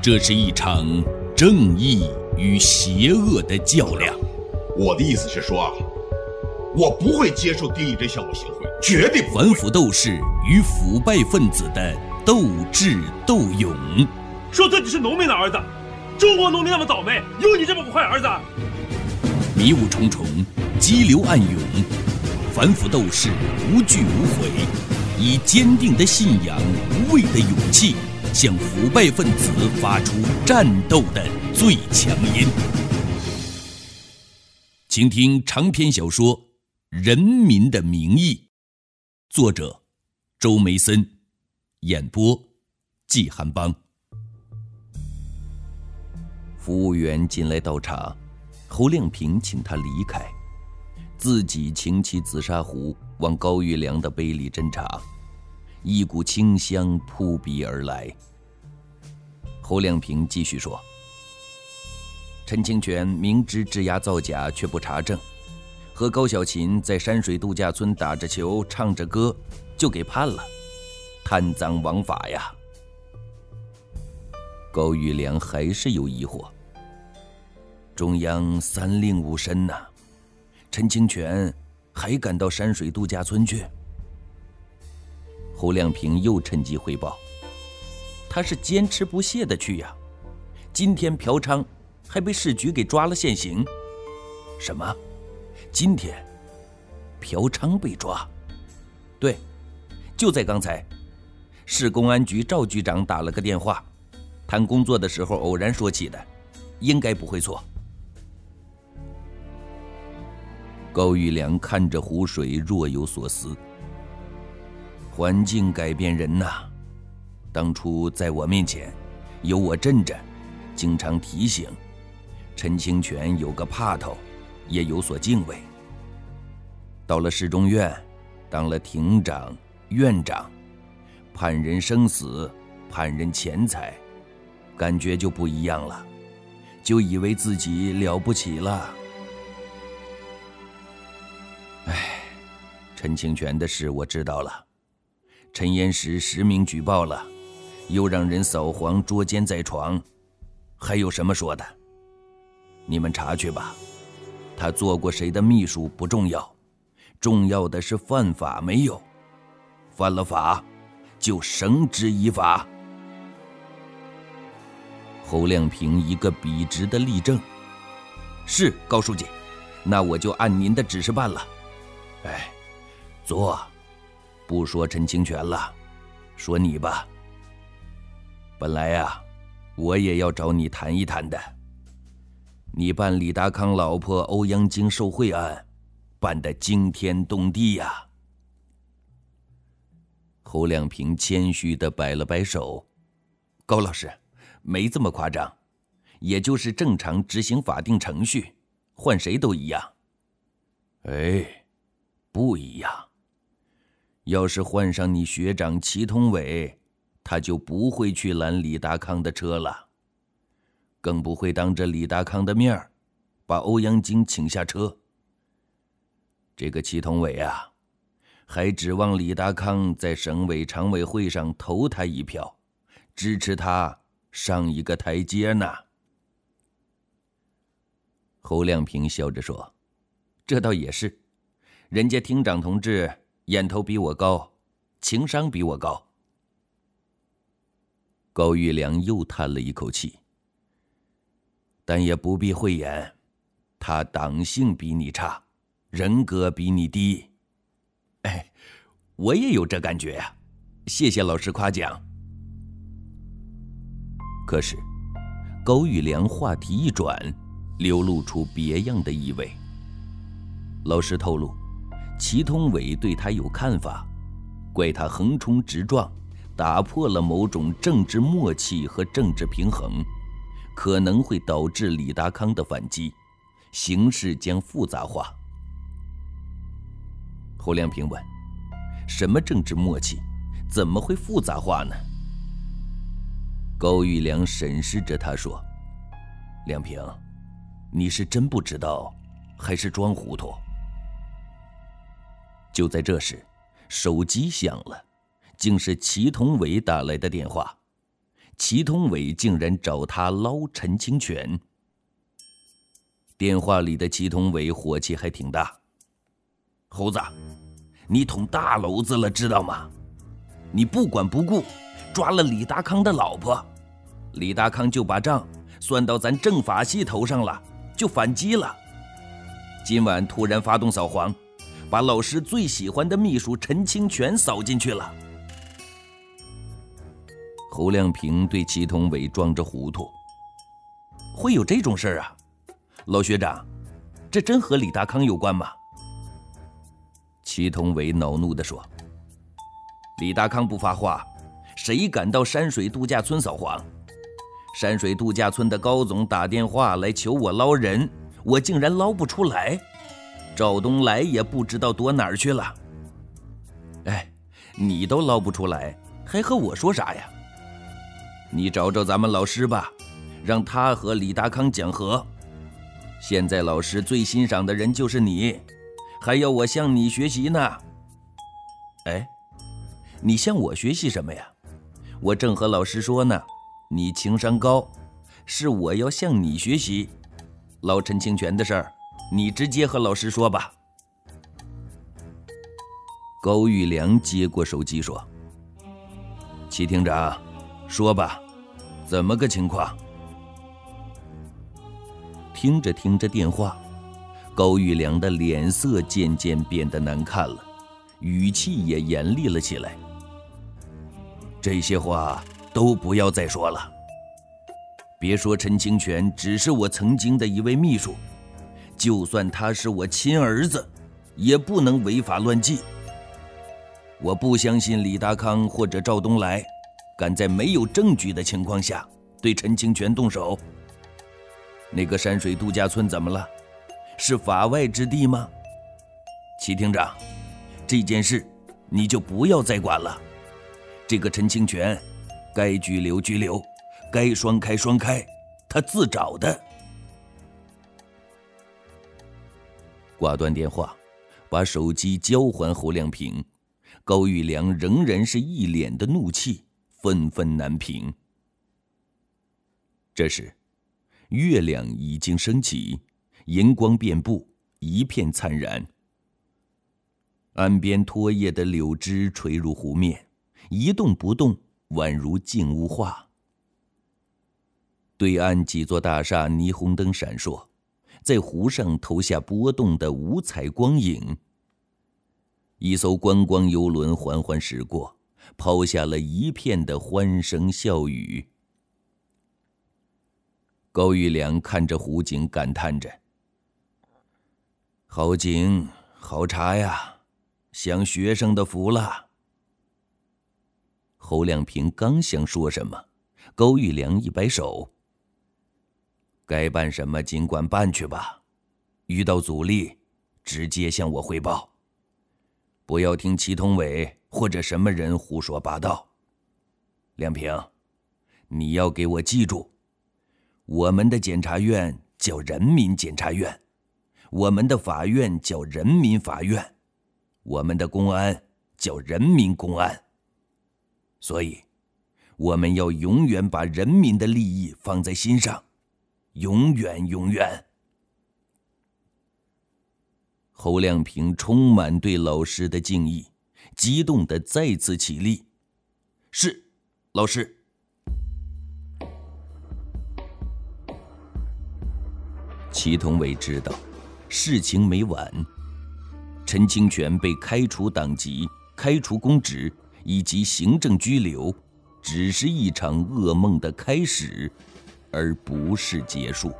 这是一场正义与邪恶的较量。 我的意思是说啊，我不会接受丁义珍向我行贿，绝对不会。 反腐斗士与腐败分子的斗智斗勇。 说自己是农民的儿子，中国农民那么倒霉，有你这么个坏儿子？ 迷雾重重，激流暗涌，反腐斗士无惧无悔，以坚定的信仰、无畏的勇气，向腐败分子发出战斗的最强音。请听长篇小说《人民的名义》，作者周梅森，演播季寒邦。服务员进来倒茶，侯亮平请他离开，自己擎起紫砂壶往高玉良的杯里斟茶，一股清香扑鼻而来。侯亮平继续说，陈清泉明知质押造假却不查证，和高小琴在山水度假村打着球唱着歌就给判了，贪赃枉法呀。高玉良还是有疑惑，中央三令五申呐，陈清泉还敢到山水度假村去？侯亮平又趁机汇报，他是坚持不懈的去呀，今天嫖娼还被市局给抓了现行。什么？今天嫖娼被抓？对，就在刚才，市公安局赵局长打了个电话，谈工作的时候偶然说起的，应该不会错。高玉良看着湖水若有所思。环境改变人呐，当初在我面前有我镇着，经常提醒，陈清泉有个怕头，也有所敬畏。到了市中院，当了庭长、院长，判人生死，判人钱财，感觉就不一样了，就以为自己了不起了。哎，陈清泉的事我知道了，陈岩石实名举报了，又让人扫黄捉奸在床，还有什么说的？你们查去吧，他做过谁的秘书不重要，重要的是犯法没有，犯了法就绳之以法。侯亮平一个笔直的立正，是高书记，那我就按您的指示办了。哎，坐，不说陈清泉了，说你吧。本来呀，我也要找你谈一谈的。你办李达康老婆欧阳菁受贿案，办得惊天动地呀。侯亮平谦虚地摆了摆手，高老师，没这么夸张，也就是正常执行法定程序，换谁都一样。哎，不一样。要是换上你学长祁同伟，他就不会去拦李达康的车了，更不会当着李达康的面把欧阳菁请下车。这个祁同伟啊，还指望李达康在省委常委会上投他一票，支持他上一个台阶呢。侯亮平笑着说，这倒也是，人家厅长同志眼头比我高，情商比我高。高玉良又叹了一口气，但也不必讳言，他党性比你差，人格比你低。哎，我也有这感觉呀，谢谢老师夸奖。可是高玉良话题一转，流露出别样的意味。老师透露，祁同伟对他有看法，怪他横冲直撞，打破了某种政治默契和政治平衡，可能会导致李达康的反击，形势将复杂化。侯亮平问，什么政治默契，怎么会复杂化呢？高玉良审视着他说，亮平，你是真不知道还是装糊涂？就在这时，手机响了，竟是祁同伟打来的电话。 祁同伟竟然找他捞陈清泉。电话里的祁同伟火气还挺大。猴子，你捅大篓子了，知道吗？你不管不顾，抓了李达康的老婆，李达康就把账算到咱政法系头上了，就反击了。今晚突然发动扫黄，把老师最喜欢的秘书陈清泉扫进去了。侯亮平对祁同伟装着糊涂：“会有这种事儿啊？老学长，这真和李达康有关吗？”祁同伟恼怒地说：“李达康不发话，谁敢到山水度假村扫黄？山水度假村的高总打电话来求我捞人，我竟然捞不出来。赵东来也不知道躲哪儿去了。哎，你都捞不出来，还和我说啥呀？你找找咱们老师吧，让他和李达康讲和。现在老师最欣赏的人就是你，还要我向你学习呢。哎，你向我学习什么呀？我正和老师说呢，你情商高，是我要向你学习。捞陈清泉的事儿，你直接和老师说吧。”高玉良接过手机说：“祁厅长，说吧，怎么个情况？”听着听着电话，高玉良的脸色渐渐变得难看了，语气也严厉了起来：“这些话都不要再说了。别说陈清泉只是我曾经的一位秘书，就算他是我亲儿子，也不能违法乱纪。我不相信李达康或者赵东来敢在没有证据的情况下对陈清泉动手。那个山水度假村怎么了？是法外之地吗？祁厅长，这件事你就不要再管了。这个陈清泉，该拘留拘留，该双开双开，他自找的。”挂断电话，把手机交还侯亮平，高玉良仍然是一脸的怒气，愤愤难平。这时，月亮已经升起，银光遍布，一片灿然。岸边脱叶的柳枝垂入湖面，一动不动，宛如静物画。对岸几座大厦霓虹灯闪烁，在湖上投下波动的五彩光影。一艘观光游轮缓缓驶过，抛下了一片的欢声笑语。高玉良看着湖景，感叹着：“好景好茶呀，享学生的福了。”侯亮平刚想说什么，高玉良一摆手：“该办什么尽管办去吧，遇到阻力直接向我汇报，不要听祁同伟或者什么人胡说八道。亮平，你要给我记住，我们的检察院叫人民检察院，我们的法院叫人民法院，我们的公安叫人民公安。所以，我们要永远把人民的利益放在心上，永远永远。”侯亮平充满对老师的敬意，激动地再次起立：“是，老师。”祁同伟知道事情没完，陈清泉被开除党籍、开除公职以及行政拘留，只是一场噩梦的开始，而不是结束。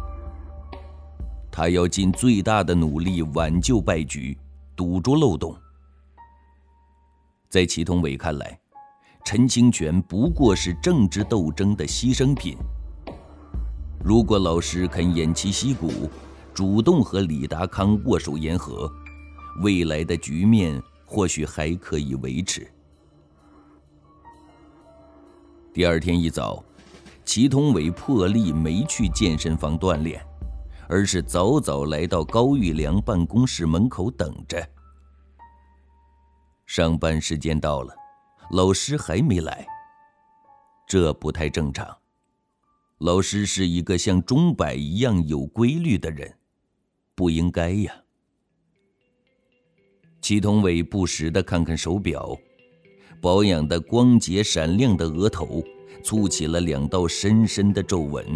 他要尽最大的努力挽救败局，堵住漏洞。在祁同伟看来，陈清泉不过是政治斗争的牺牲品。如果老师肯偃旗息鼓，主动和李达康握手言和，未来的局面或许还可以维持。第二天一早，祁同伟破例没去健身房锻炼，而是早早来到高玉良办公室门口等着。上班时间到了，老师还没来。 这不太正常。老师是一个像钟摆一样有规律的人，不应该呀。祁同伟不时地看看手表，保养得光洁闪亮的额头蹙起了2道深深的皱纹。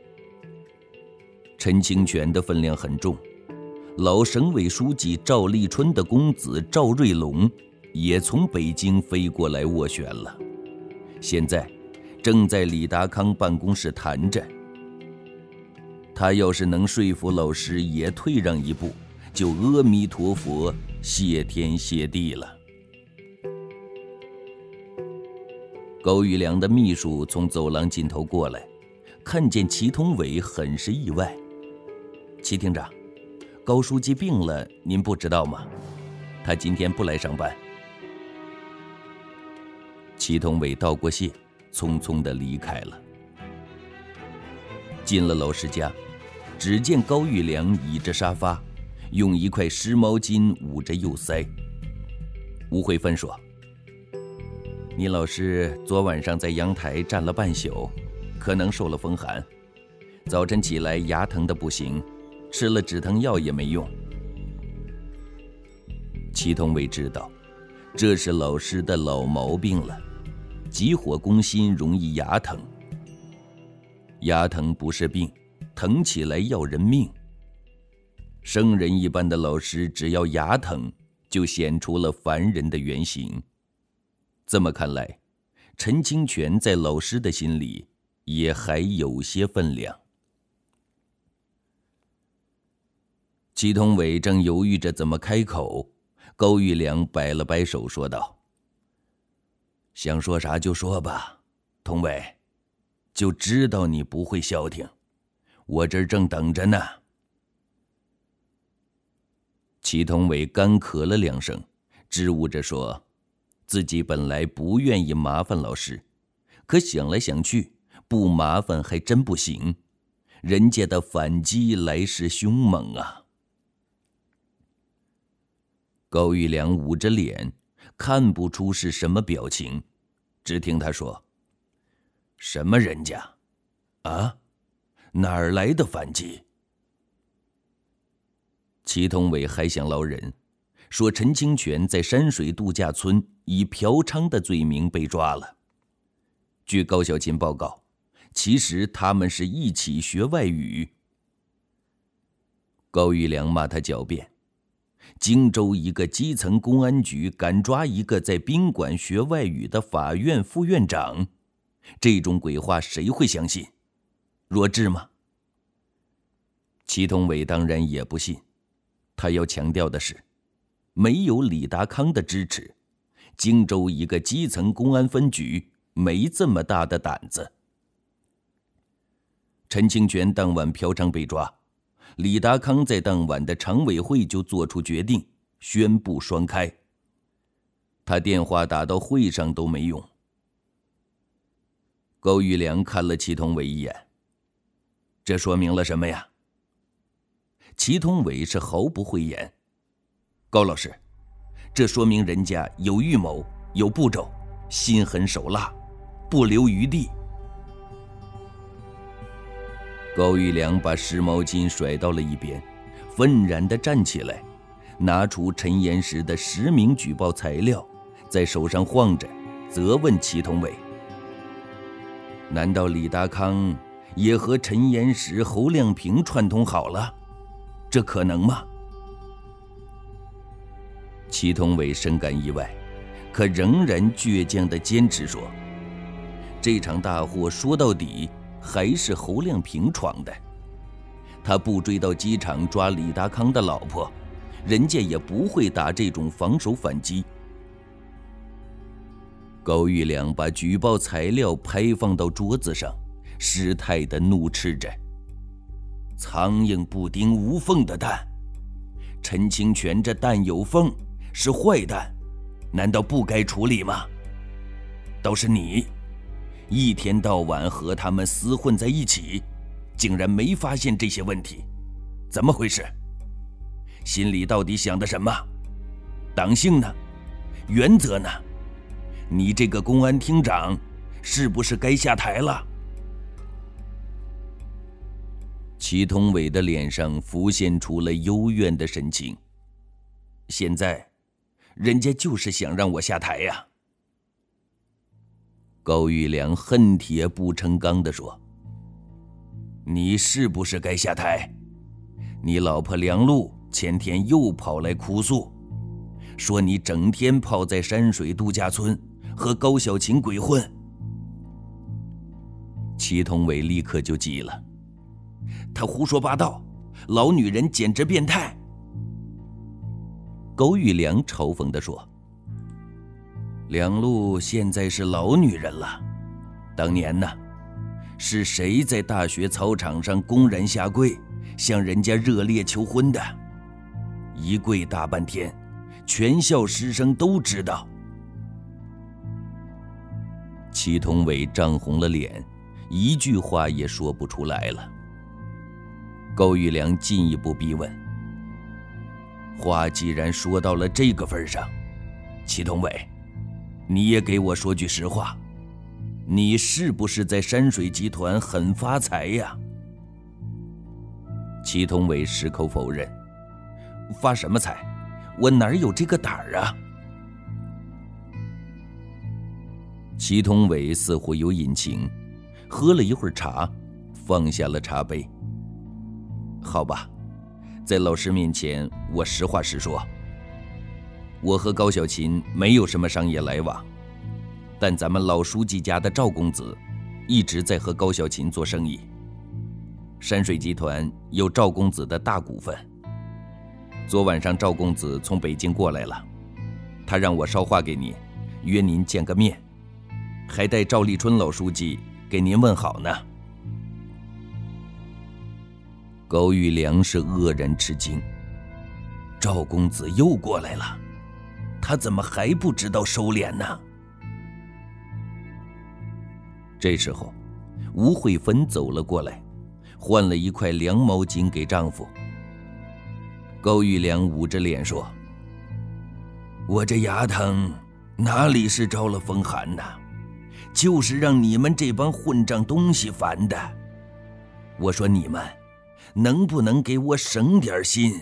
陈清泉的分量很重，老省委书记赵立春的公子赵瑞龙也从北京飞过来斡旋了，现在正在李达康办公室谈着。他要是能说服老师也退让一步，就阿弥陀佛，谢天谢地了。高玉良的秘书从走廊尽头过来，看见祁同伟很是意外。祁厅长，高书记病了，您不知道吗？他今天不来上班。祁同伟道过谢，匆匆地离开了。进了老师家，只见高玉良倚着沙发，用一块湿毛巾捂着右腮。吴慧芬说：“你老师昨晚上在阳台站了半宿，可能受了风寒，早晨起来牙疼得不行，吃了止疼药也没用。”祁同伟知道，这是老师的老毛病了，急火攻心，容易牙疼。牙疼不是病，疼起来要人命。圣人一般的老师只要牙疼，就显出了凡人的原形。这么看来，陈清泉在老师的心里也还有些分量。祁同伟正犹豫着怎么开口，高玉良摆了摆手说道：“想说啥就说吧，同伟，就知道你不会消停，我这儿正等着呢。”祁同伟干咳了2声，支吾着说自己本来不愿意麻烦老师，可想来想去，不麻烦还真不行，人家的反击来势凶猛啊。高玉良捂着脸，看不出是什么表情，只听他说：“什么人家？啊？哪儿来的反击？”祁同伟还想捞人，说陈清泉在山水度假村以嫖娼的罪名被抓了。据高小琴报告，其实他们是一起学外语。高玉良骂他狡辩，荆州一个基层公安局敢抓一个在宾馆学外语的法院副院长，这种鬼话谁会相信？弱智吗？祁同伟当然也不信，他要强调的是，没有李达康的支持，荆州一个基层公安分局没这么大的胆子。陈清泉当晚嫖娼被抓，李达康在当晚的常委会就做出决定，宣布双开。他电话打到会上都没用。高玉良看了祁同伟一眼，这说明了什么呀？祁同伟是毫不讳言。高老师，这说明人家有预谋，有步骤，心狠手辣，不留余地。高玉良把湿毛巾甩到了一边，愤然地站起来，拿出陈岩石的实名举报材料，在手上晃着，责问祁同伟：难道李达康也和陈岩石、侯亮平串通好了？这可能吗？祁同伟深感意外，可仍然倔强地坚持说，这场大祸说到底还是侯亮平闯的。他不追到机场抓李达康的老婆，人家也不会打这种防守反击。高玉良把举报材料拍放到桌子上，失态地怒斥着：苍蝇不叮无缝的蛋，陈清泉这蛋有缝，是坏蛋，难道不该处理吗？倒是你，一天到晚和他们厮混在一起，竟然没发现这些问题，怎么回事？心里到底想的什么？党性呢？原则呢？你这个公安厅长， 是不是该下台了？”祁同伟的脸上浮现出了幽怨的神情。现在，人家就是想让我下台呀。高玉良恨铁不成钢地说：“你是不是该下台？你老婆梁璐前天又跑来哭诉，说你整天泡在山水度假村，和高小琴鬼混。”祁同伟立刻就急了：“他胡说八道，老女人简直变态！”高玉良嘲讽地说：“梁璐现在是老女人了，当年呢，是谁在大学操场上公然下跪，向人家热烈求婚的？一跪大半天，全校师生都知道。”祁同伟涨红了脸，一句话也说不出来了。高玉良进一步逼问：“话既然说到了这个份上，祁同伟，你也给我说句实话，你是不是在山水集团很发财呀？”祁同伟矢口否认：“发什么财？我哪有这个胆儿啊？”祁同伟似乎有隐情，喝了一会儿茶，放下了茶杯。“好吧，在老师面前，我实话实说。我和高小琴没有什么商业来往，但咱们老书记家的赵公子一直在和高小琴做生意。山水集团有赵公子的大股份。昨晚上赵公子从北京过来了，他让我捎话给你，约您见个面，还带赵立春老书记给您问好呢。”高玉良是愕然吃惊，赵公子又过来了，他怎么还不知道收敛呢？这时候，吴慧芬走了过来，换了一块凉毛巾给丈夫。高玉良捂着脸说：“我这牙疼哪里是招了风寒呢？就是让你们这帮混账东西烦的。我说你们能不能给我省点心？”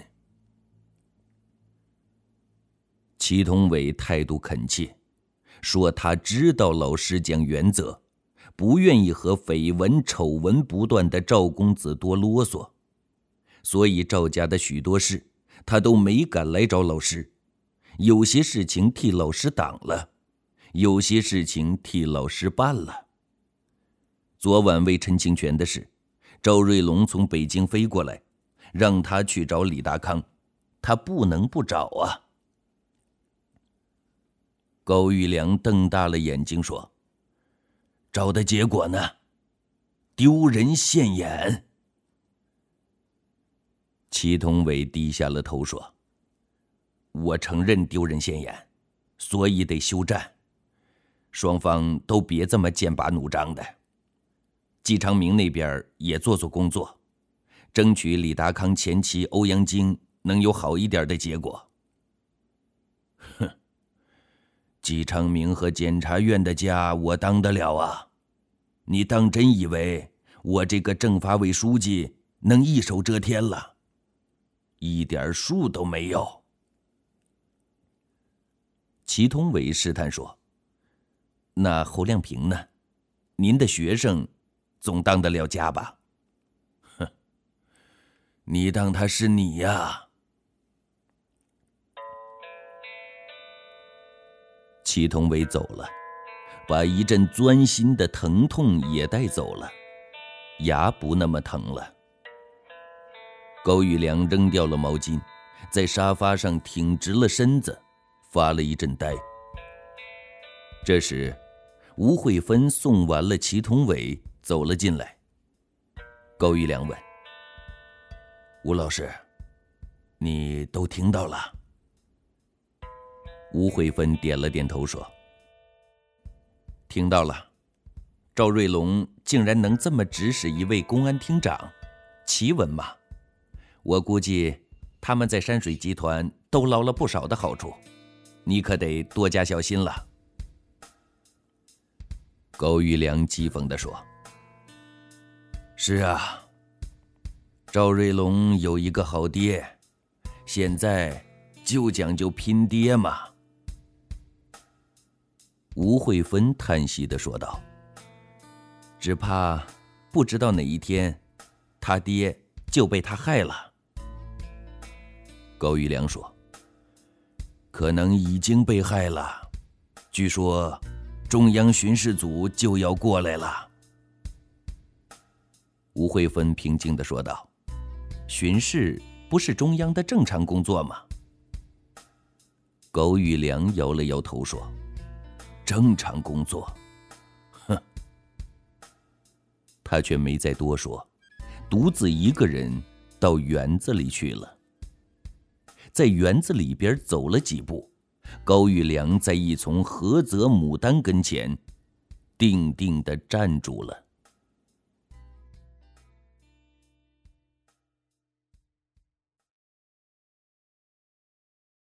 祁同伟态度恳切，说他知道老师讲原则，不愿意和绯闻丑闻不断的赵公子多啰嗦，所以赵家的许多事他都没敢来找老师，有些事情替老师挡了，有些事情替老师办了。昨晚为陈清泉的事，赵瑞龙从北京飞过来，让他去找李达康，他不能不找啊。高玉良瞪大了眼睛说：“找的结果呢？丢人现眼。”祁同伟低下了头说：“我承认丢人现眼，所以得休战。双方都别这么剑拔弩张的。季长明那边也做做工作，争取李达康前妻欧阳菁能有好一点的结果。”“哼，季长明和检察院的家我当得了啊？你当真以为我这个政法委书记能一手遮天了？一点数都没有。”祁同伟试探说：“那侯亮平呢？您的学生总当得了家吧？”“哼，你当他是你呀？”祁同伟走了，把一阵钻心的疼痛也带走了，牙不那么疼了。高玉良扔掉了毛巾，在沙发上挺直了身子，发了一阵呆。这时，吴慧芬送完了祁同伟，走了进来。高玉良问：“吴老师，你都听到了？”吴慧芬点了点头说：“听到了。赵瑞龙竟然能这么指使一位公安厅长，奇闻嘛。我估计他们在山水集团都捞了不少的好处，你可得多加小心了。” 高玉良讥讽地说：“是啊，赵瑞龙有一个好爹，现在就讲究拼爹嘛。”吴慧芬叹息地说道：“只怕不知道哪一天，他爹就被他害了。”高玉良说：“可能已经被害了，据说中央巡视组就要过来了。”吴慧芬平静地说道：“巡视不是中央的正常工作吗？”高玉良摇了摇头说：“正常工作，哼。”他却没再多说，独自一个人到园子里去了。在园子里边走了几步，高玉良在一丛菏泽牡丹跟前定定地站住了。